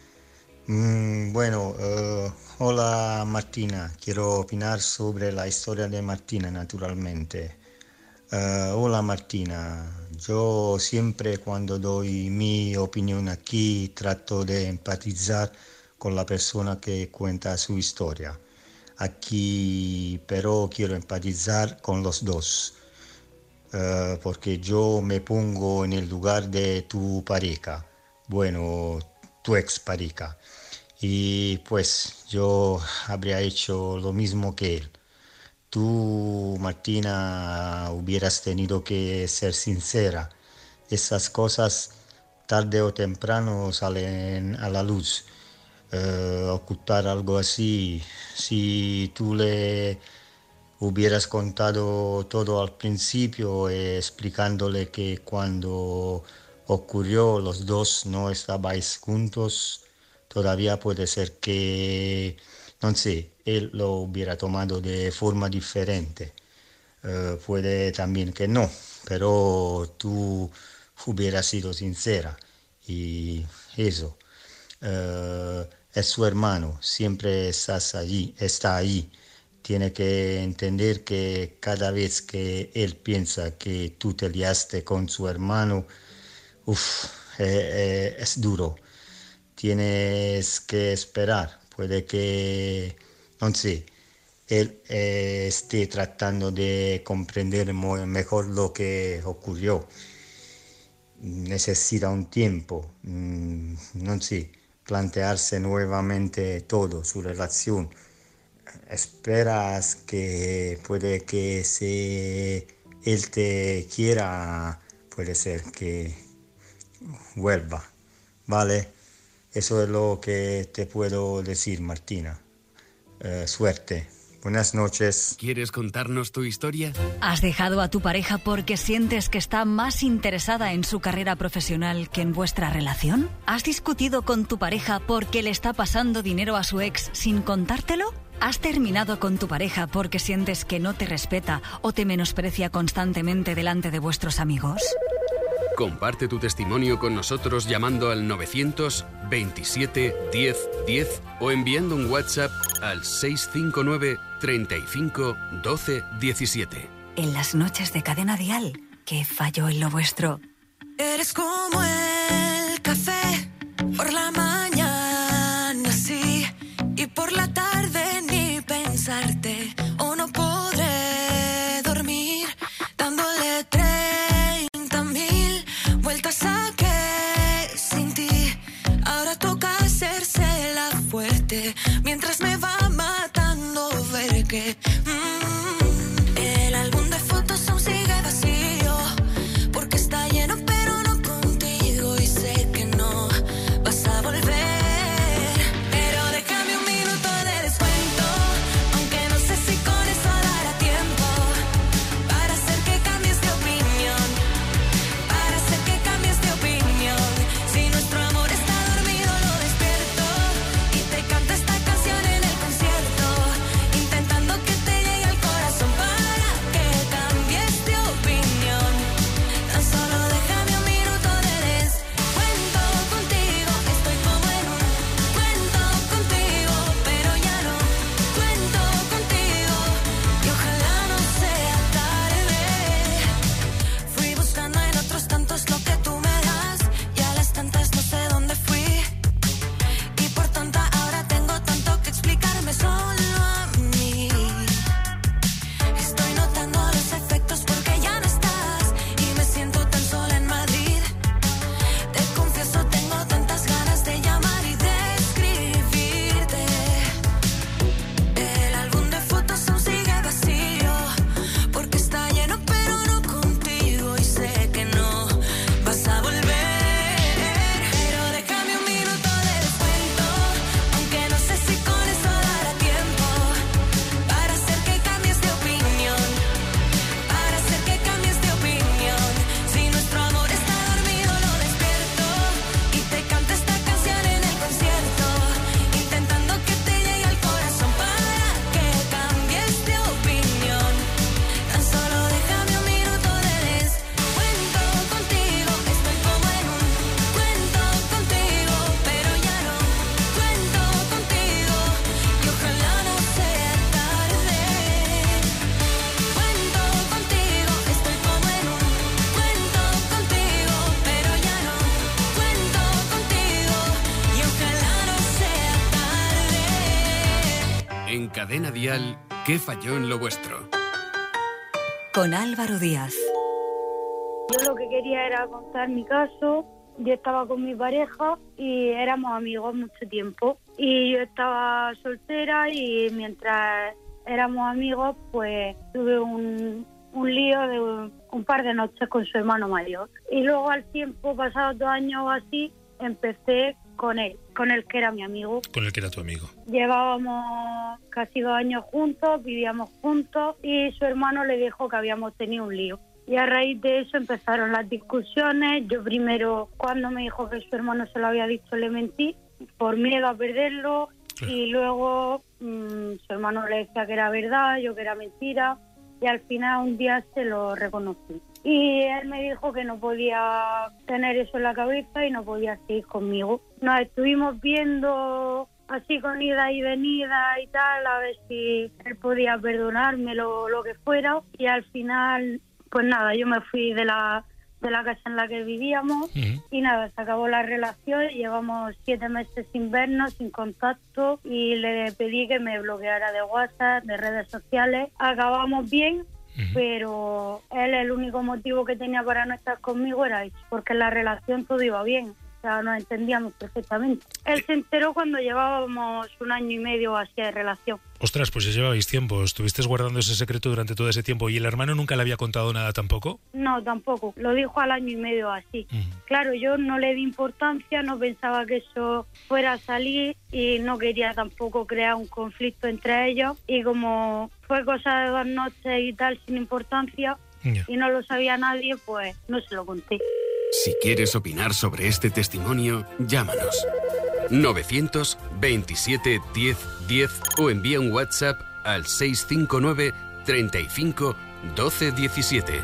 Mm, bueno, uh, hola Martina, quiero opinar sobre la historia de Martina naturalmente. Uh, hola Martina, yo siempre cuando doy mi opinión aquí trato de empatizar con la persona que cuenta su historia. Aquí pero quiero empatizar con los dos, uh, porque yo me pongo en el lugar de tu pareja, bueno, tu ex pareja. Y pues yo habría hecho lo mismo que él. Tú, Martina, hubieras tenido que ser sincera. Esas cosas tarde o temprano salen a la luz. Uh, ocultar algo así, si tú le hubieras contado todo al principio, eh, explicándole que cuando ocurrió los dos no estabais juntos, todavía puede ser que, no sé, él lo hubiera tomado de forma diferente. Uh, puede también que no, pero tú hubieras sido sincera y eso. Uh, es su hermano, siempre estás allí, está ahí. Tiene que entender que cada vez que él piensa que tú te liaste con su hermano, uf, eh, eh, es duro. Tienes que esperar, puede que, no sé, él eh, esté tratando de comprender mo- mejor lo que ocurrió. Necesita un tiempo, mm, no sé, plantearse nuevamente todo, su relación. Esperas que puede que si él te quiera, puede ser que vuelva, ¿vale? Eso es lo que te puedo decir, Martina. Eh, suerte. Buenas noches. ¿Quieres contarnos tu historia? ¿Has dejado a tu pareja porque sientes que está más interesada en su carrera profesional que en vuestra relación? ¿Has discutido con tu pareja porque le está pasando dinero a su ex sin contártelo? ¿Has terminado con tu pareja porque sientes que no te respeta o te menosprecia constantemente delante de vuestros amigos? Comparte tu testimonio con nosotros llamando al novecientos veintisiete diez diez o enviando un WhatsApp al seis cinco nueve treinta y cinco doce diecisiete. En las noches de Cadena Dial, ¿qué falló en lo vuestro? Eres como el café, por la mañana sí, y por la tarde ni pensarte, o no podré dormir, dándole treinta mil vueltas a que sin ti, ahora toca hacerse la fuerte, mientras me va matando ver que mm, el álbum de fotos aún sigue vacío, porque está lleno pero no contigo y sé que no vas a volver. Pero déjame un minuto de descuento, aunque no sé si con eso dará tiempo, para hacer que cambies de opinión, para hacer que cambies de opinión. Si nuestro amor está dormido lo despierto y te canto esta canción en el concierto, intentando que te llegue al corazón para que cambies de opinión. Tan solo déjame un minuto de descuento contigo, estoy como en un cuento contigo, pero ya no cuento contigo y ojalá no sea tarde. Fui buscando en otros tantos lo que tú me das y a las tantas no sé dónde fui, y por tonta ahora tengo tanto que explicarme solo a mí. Estoy notando los efectos porque ya no estás y me siento tan sola en Madrid. Te confieso, tengo tantas ganas de llamar y de escribirte. El álbum de fotos aún sigue vacío, porque está lleno pero no contigo y sé que no vas a volver. Pero déjame un minuto de descuento, aunque no sé si con eso dará tiempo, para hacer que cambies de opinión, para hacer que cambies de opinión. Si nuestro amor está dormido lo despierto y te canto esta canción en el concierto, intentando que te llegue al corazón para que cambies de opinión. Tan solo déjame un minuto de descuento contigo, estoy como en un cuento contigo, pero ya no cuento contigo y ojalá no sea tarde. Cuento contigo, estoy como en un cuento contigo, pero ya no cuento contigo y ojalá no sea tarde. En Cadena Dial, ¿qué falló en lo vuestro? Con Álvaro Díaz. Yo lo que quería era contar mi caso. Yo estaba con mi pareja y éramos amigos mucho tiempo. Y yo estaba soltera y mientras éramos amigos, pues tuve un, un lío de un, un par de noches con su hermano mayor. Y luego al tiempo, pasados dos años o así, empecé con él, con el que era mi amigo. Con el que era tu amigo. Llevábamos casi dos años juntos, vivíamos juntos y su hermano le dijo que habíamos tenido un lío. Y a raíz de eso empezaron las discusiones. Yo primero, cuando me dijo que su hermano se lo había dicho, le mentí por miedo a perderlo. Y luego mmm, su hermano le decía que era verdad, yo que era mentira. Y al final un día se lo reconocí. Y él me dijo que no podía tener eso en la cabeza y no podía seguir conmigo. Nos estuvimos viendo así con ida y venida y tal, a ver si él podía perdonarme lo, lo que fuera. Y al final, pues nada, yo me fui de la de la casa en la que vivíamos. Uh-huh. Y nada, se acabó la relación, llevamos siete meses sin vernos, sin contacto, y le pedí que me bloqueara de WhatsApp, de redes sociales. Acabamos bien, uh-huh. pero él, el único motivo que tenía para no estar conmigo era eso, porque en la relación todo iba bien. O sea, nos entendíamos perfectamente. Él se enteró cuando llevábamos un año y medio así de relación. Ostras, pues ya llevabais tiempo. ¿Estuvisteis guardando ese secreto durante todo ese tiempo? ¿Y el hermano nunca le había contado nada tampoco? No, tampoco. Lo dijo al año y medio así. Uh-huh. Claro, yo no le di importancia, no pensaba que eso fuera a salir y no quería tampoco crear un conflicto entre ellos. Y como fue cosa de dos noches y tal, sin importancia, yeah. y no lo sabía nadie, pues no se lo conté. Si quieres opinar sobre este testimonio, llámanos. novecientos veintisiete diez diez o envía un WhatsApp al seis cinco nueve treinta y cinco doce diecisiete.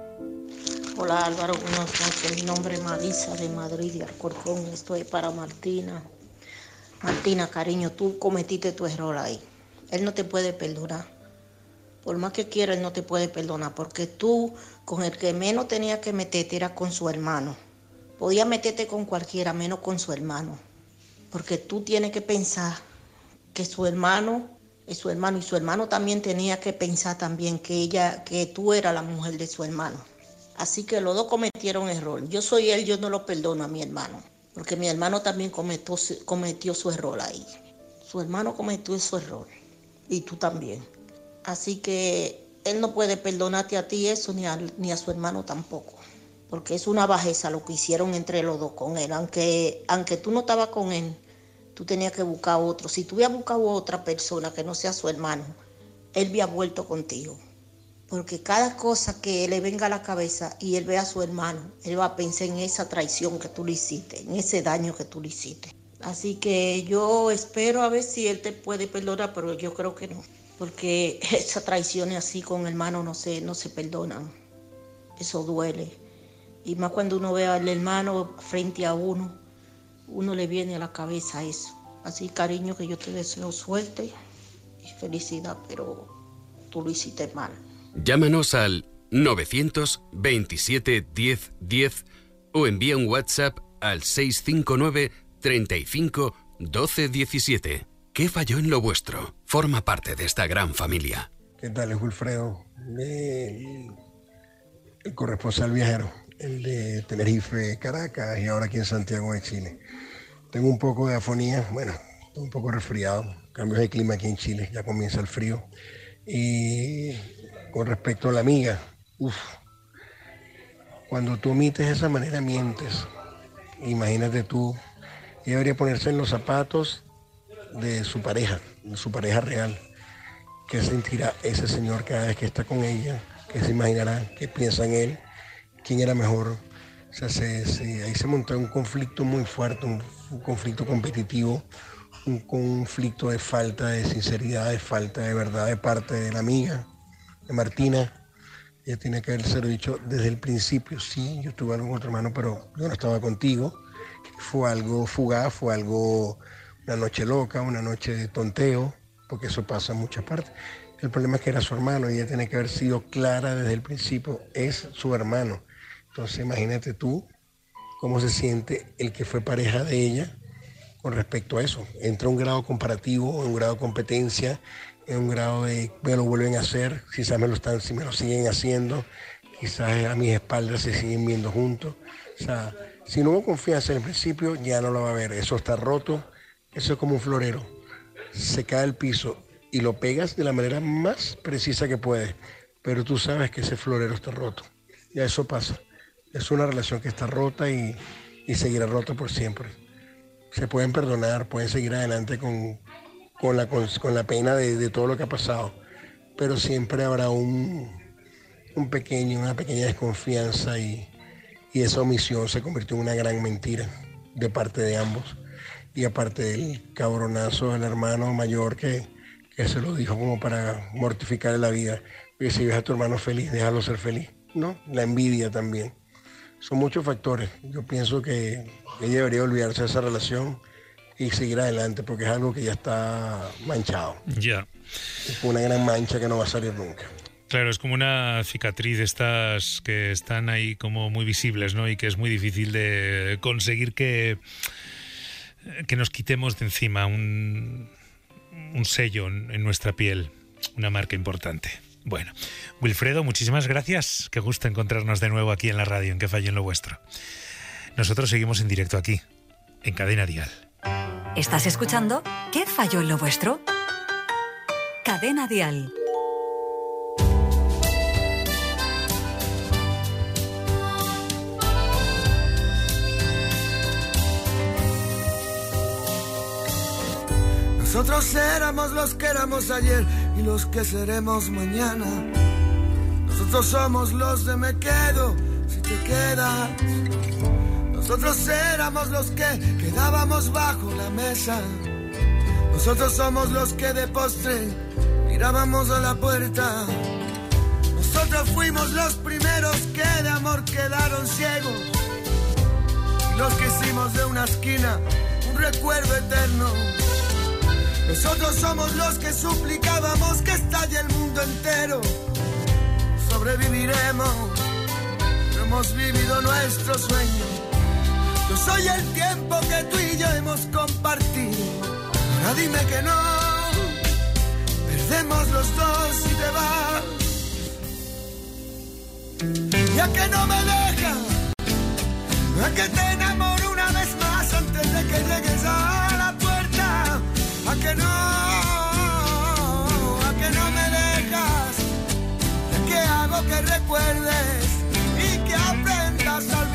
Hola Álvaro, buenas noches. Mi nombre es Marisa de Madrid y Alcorcón. Esto es para Martina. Martina, cariño, tú cometiste tu error ahí. Él no te puede perdonar. Por más que quiera, él no te puede perdonar, porque tú, con el que menos tenías que meterte era con su hermano. Podías meterte con cualquiera, menos con su hermano. Porque tú tienes que pensar que su hermano es su hermano, y su hermano también tenía que pensar también que ella, que tú eras la mujer de su hermano. Así que los dos cometieron error. Yo soy él, yo no lo perdono a mi hermano, porque mi hermano también cometió, cometió su error ahí. Su hermano cometió su error, y tú también. Así que él no puede perdonarte a ti eso, ni a, ni a su hermano tampoco. Porque es una bajeza lo que hicieron entre los dos con él. Aunque, aunque tú no estabas con él, tú tenías que buscar otro. Si tú hubieras buscado a otra persona que no sea su hermano, él había vuelto contigo. Porque cada cosa que le venga a la cabeza y él vea a su hermano, él va a pensar en esa traición que tú le hiciste, en ese daño que tú le hiciste. Así que yo espero a ver si él te puede perdonar, pero yo creo que no. Porque esas traiciones así con hermano no se, no se perdonan. Eso duele. Y más cuando uno ve al hermano frente a uno, uno le viene a la cabeza eso. Así, cariño, que yo te deseo suerte y felicidad, pero tú lo hiciste mal. Llámanos al novecientos veintisiete diez diez o envía un WhatsApp al seis cinco nueve treinta y cinco doce diecisiete. ¿Qué falló en lo vuestro? Forma parte de esta gran familia. ¿Qué tal? Es Wilfredo, el, el corresponsal viajero, el de Tenerife, Caracas y ahora aquí en Santiago de Chile. Tengo un poco de afonía, bueno, estoy un poco resfriado, cambios de clima aquí en Chile, ya comienza el frío. Y con respecto a la amiga, uff, cuando tú omites de esa manera mientes. Imagínate tú, ella debería ponerse en los zapatos de su pareja, de su pareja real. ¿Qué sentirá ese señor cada vez que está con ella? ¿Qué se imaginará? ¿Qué piensa en él? ¿Quién era mejor? O sea, se, se, ahí se montó un conflicto muy fuerte, un, un conflicto competitivo, un conflicto de falta de sinceridad, de falta de verdad de parte de la amiga, de Martina. Ella tiene que haberse lo dicho desde el principio. Sí, yo tuve algo con otro hermano, pero yo no estaba contigo. Fue algo fugaz, fue algo... una noche loca, una noche de tonteo, porque eso pasa en muchas partes. El problema es que era su hermano y ella tiene que haber sido clara desde el principio, es su hermano. Entonces imagínate tú cómo se siente el que fue pareja de ella con respecto a eso. Entra un grado comparativo, un grado de competencia, en un grado de me lo vuelven a hacer, quizás me lo, están, si me lo siguen haciendo, quizás a mis espaldas se siguen viendo juntos. O sea, si no hubo confianza en el principio, ya no lo va a haber, eso está roto. Eso es como un florero, se cae al piso y lo pegas de la manera más precisa que puedes, pero tú sabes que ese florero está roto. Ya eso pasa, es una relación que está rota y, y seguirá rota por siempre. Se pueden perdonar, pueden seguir adelante con, con, la, con, con la pena de, de todo lo que ha pasado, pero siempre habrá un, un pequeño, una pequeña desconfianza y, y esa omisión se convirtió en una gran mentira de parte de ambos. Y aparte del cabronazo del hermano mayor que, que se lo dijo como para mortificarle la vida. Y si ves a tu hermano feliz, déjalo ser feliz. No, la envidia también. Son muchos factores. Yo pienso que ella debería olvidarse de esa relación y seguir adelante porque es algo que ya está manchado. Ya. Es una gran mancha que no va a salir nunca. Claro, es como una cicatriz, estas que están ahí como muy visibles, ¿no? Y que es muy difícil de conseguir que, que nos quitemos de encima un, un sello en nuestra piel, una marca importante. Bueno, Wilfredo, muchísimas gracias. Qué gusto encontrarnos de nuevo aquí en la radio, en Que Fallo en lo Vuestro. Nosotros seguimos en directo aquí, en Cadena Dial. ¿Estás escuchando ¿Qué falló en lo vuestro? Cadena Dial. Nosotros éramos los que éramos ayer y los que seremos mañana. Nosotros somos los de me quedo si te quedas. Nosotros éramos los que quedábamos bajo la mesa. Nosotros somos los que de postre mirábamos a la puerta. Nosotros fuimos los primeros que de amor quedaron ciegos. Y los que hicimos de una esquina un recuerdo eterno. Nosotros somos los que suplicábamos que estalle el mundo entero. Sobreviviremos, no hemos vivido nuestro sueño. Yo soy el tiempo que tú y yo hemos compartido. Ahora dime que no, perdemos los dos si te vas. Ya que no me dejas, a que te enamoro una vez más antes de que llegues a la puerta. A que no, a que no me dejas, a que hago que recuerdes y que aprendas a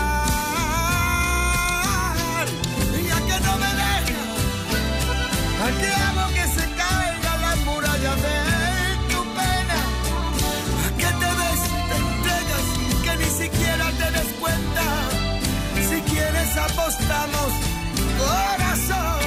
olvidar. Y a que no me dejas, a que hago que se caiga la muralla de tu pena. A que te des y te entregas y que ni siquiera te des cuenta. Si quieres apostamos, corazón.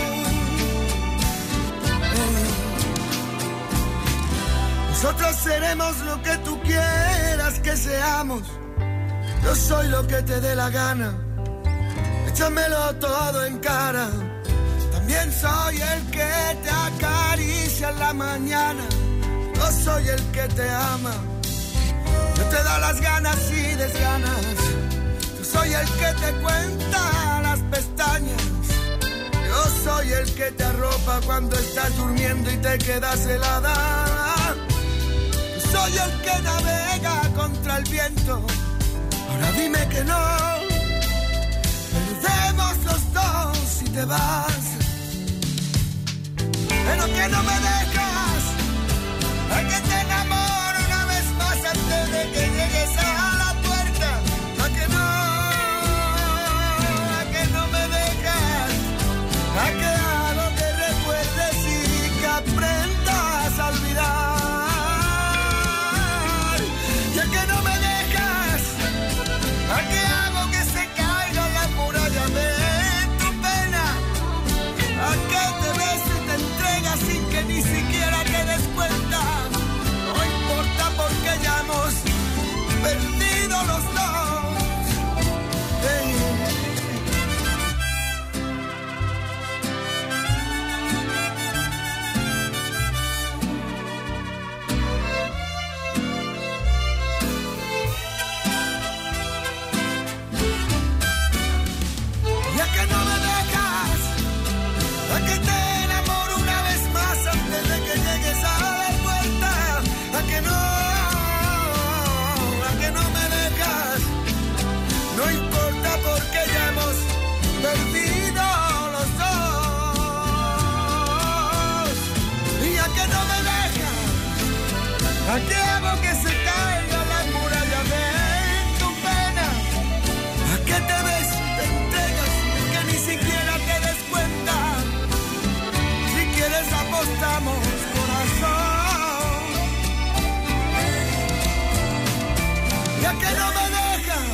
Nosotros seremos lo que tú quieras que seamos. Yo soy lo que te dé la gana. Échamelo todo en cara. También soy el que te acaricia en la mañana. Yo soy el que te ama. Yo te da las ganas y desganas. Yo soy el que te cuenta las pestañas. Yo soy el que te arropa cuando estás durmiendo y te quedas helada. Soy el que navega contra el viento. Ahora dime que no, perdemos los dos si te vas. Pero que no me dejas, a que te enamoro una vez más antes de que llegues a la puerta. A que no, a que no me dejas, a que hago que recuerdes y que aprendas a olvidar. Que no me dejas, a que hago que se caiga la muralla de tu pena, a que te ves y te entregas sin que ni siquiera te des cuenta. No importa porque ya hemos perdido los dos. Hey. ¿A qué hago que se caiga la muralla de tu pena? ¿A qué te ves y te entregas que ni siquiera te des cuenta? Si quieres apostamos, corazón. ¿Y a qué no me dejas?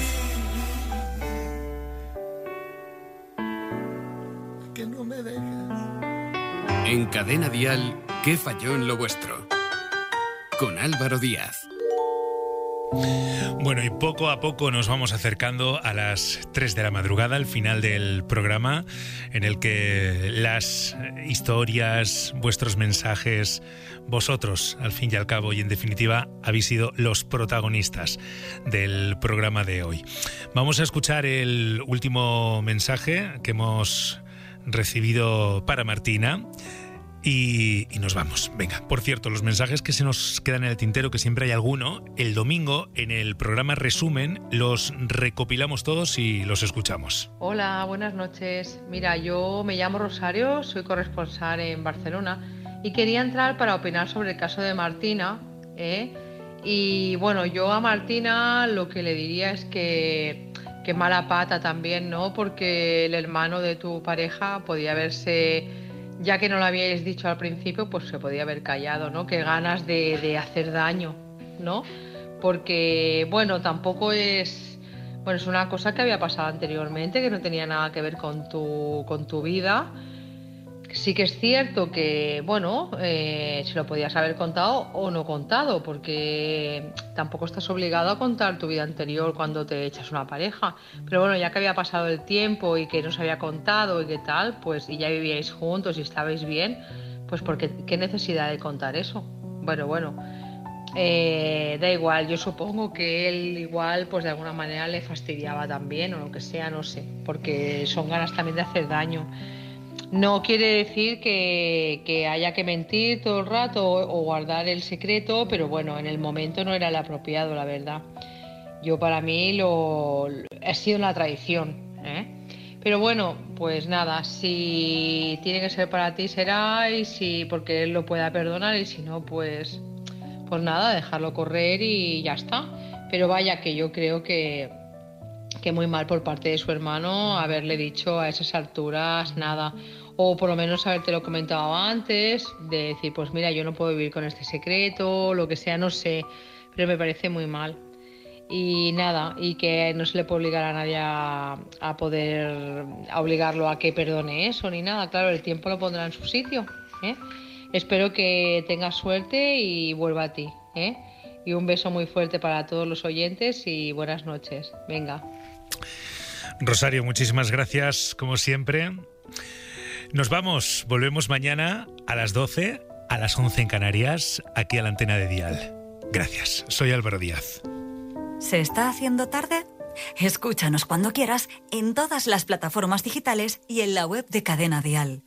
¿A qué no me dejas? En Cadena Dial, ¿qué falló en lo vuestro? Con Álvaro Díaz. Bueno, y poco a poco nos vamos acercando a las tres de la madrugada, al final del programa, en el que las historias, vuestros mensajes, vosotros, al fin y al cabo, y en definitiva, habéis sido los protagonistas del programa de hoy. Vamos a escuchar el último mensaje que hemos recibido para Martina. Y, y nos vamos. Venga, por cierto, los mensajes que se nos quedan en el tintero, que siempre hay alguno, el domingo en el programa Resumen los recopilamos todos y los escuchamos. Hola, buenas noches. Mira, yo me llamo Rosario, soy corresponsal en Barcelona y quería entrar para opinar sobre el caso de Martina, ¿eh? Y bueno, yo a Martina lo que le diría es que, que mala pata también, ¿no? Porque el hermano de tu pareja podía haberse... Ya que no lo habíais dicho al principio, pues se podía haber callado, ¿no? Qué ganas de, de hacer daño, ¿no? Porque, bueno, tampoco es... Bueno, es una cosa que había pasado anteriormente, que no tenía nada que ver con tu, con tu vida. Sí que es cierto que, bueno, eh, se lo podías haber contado o no contado, porque tampoco estás obligado a contar tu vida anterior cuando te echas una pareja. Pero bueno, ya que había pasado el tiempo y que no se había contado y qué tal, pues y ya vivíais juntos y estabais bien, pues porque qué necesidad de contar eso. Bueno, bueno, eh, da igual, yo supongo que él igual, pues de alguna manera le fastidiaba también o lo que sea, no sé, porque son ganas también de hacer daño. No quiere decir que, que haya que mentir todo el rato o, o guardar el secreto, pero bueno, en el momento no era el apropiado, la verdad. Yo para mí lo, lo ha sido una traición, ¿eh? Pero bueno, pues nada, si tiene que ser para ti será, y si porque él lo pueda perdonar, y si no, pues, pues nada, dejarlo correr y ya está. Pero vaya que yo creo que... que muy mal por parte de su hermano haberle dicho a esas alturas nada, o por lo menos habértelo comentado antes, de decir, pues mira, yo no puedo vivir con este secreto, lo que sea, no sé, pero me parece muy mal. Y nada, y que no se le puede obligar a nadie a, a poder a obligarlo a que perdone eso ni nada. Claro, el tiempo lo pondrá en su sitio, ¿eh? Espero que tengas suerte y vuelva a ti, ¿eh? Y un beso muy fuerte para todos los oyentes y buenas noches. Venga. Rosario, muchísimas gracias, como siempre. Nos vamos, volvemos mañana a las doce, a las once en Canarias, aquí a la antena de Dial. Gracias, soy Álvaro Díaz. ¿Se está haciendo tarde? Escúchanos cuando quieras en todas las plataformas digitales y en la web de Cadena Dial.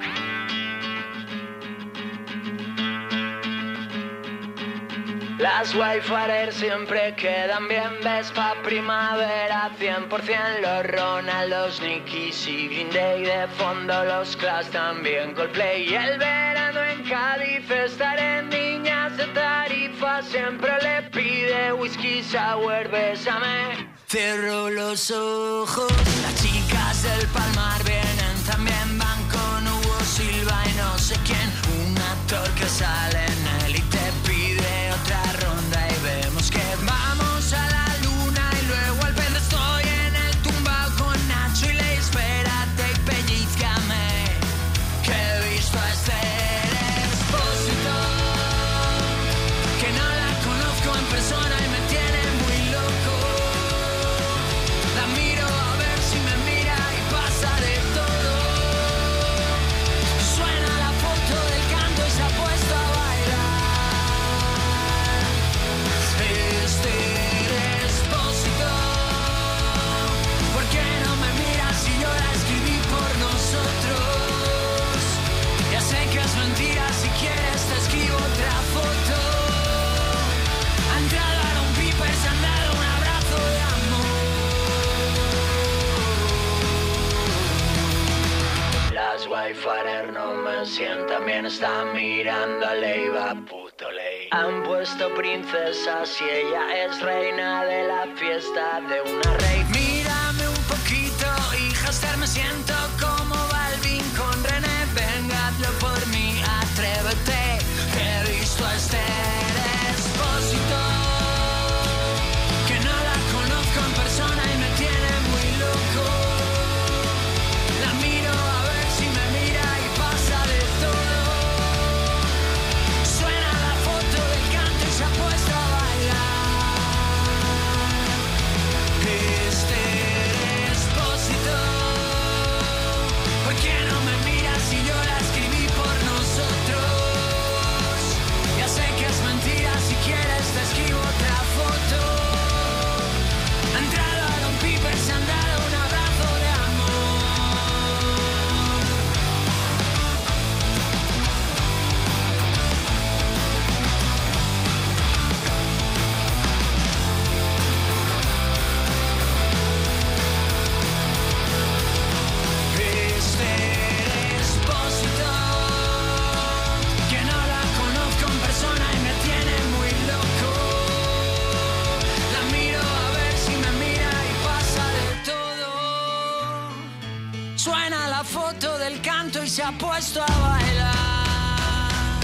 Las Wayfarer siempre quedan bien, ves pa' primavera cien por ciento. Los Ronaldos, Nickies y Green Day de fondo, los Clash también, Coldplay. Y el verano en Cádiz estaré, niñas de Tarifa siempre le pide whisky sour, bésame. Cierro los ojos, las chicas del Palmar vienen también, van con Hugo Silva y no sé quién. Un actor que sale en él y te pide otra ronda y vemos que vamos a la luna y luego al perro. Estoy en el tumbao con Nacho y le espérate y pellizcame, que he visto a Esther Expósito, que no la conozco en persona y me tiene muy loco. La miro a ver si me mira y pasa de todo. Suena la foto del canto y se ha puesto a bailar. Este Expósito, ¿por qué no me miras si yo la escribí por nosotros? Ya sé que es mentira, si quieres te escribo otra foto. Ha entrado a un pipa y se han dado un abrazo de amor. Las Wayfarer no me sientan bien, están mirando a Leiva, puto ley. Han puesto princesas y ella es reina de la fiesta de una rey. Mírame un poquito, hija Esther, me siento como Balvin con René. Venga, hazlo por mí, atrévete, que he visto a Esther Expósito, que no la conozco en persona y me tiene muy loco. La miro a ver si me mira y pasa de todo. Suena la foto del canto y se ha puesto a bailar. suena la foto del canto y se ha puesto a bailar.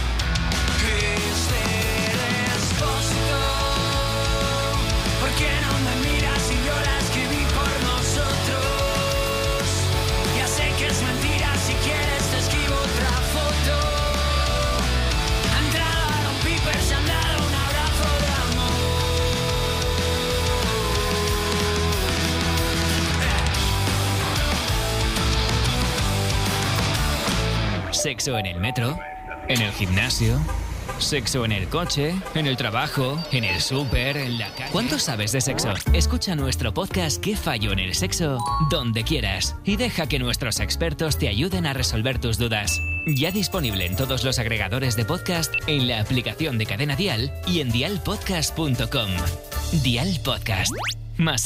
Este despósito, ¿por qué no me miras si yo la escribí por nosotros? Ya sé que es mentira, si quieres te escribo otra foto. Ha entrado a los Piper, se han dado un abrazo de amor. Sexo en el metro, en el gimnasio, sexo en el coche, en el trabajo, en el súper, en la calle. ¿Cuánto sabes de sexo? Escucha nuestro podcast ¿Qué fallo en el sexo? Donde quieras y deja que nuestros expertos te ayuden a resolver tus dudas. Ya disponible en todos los agregadores de podcast, en la aplicación de Cadena Dial y en dial podcast punto com. Dial Podcast. Más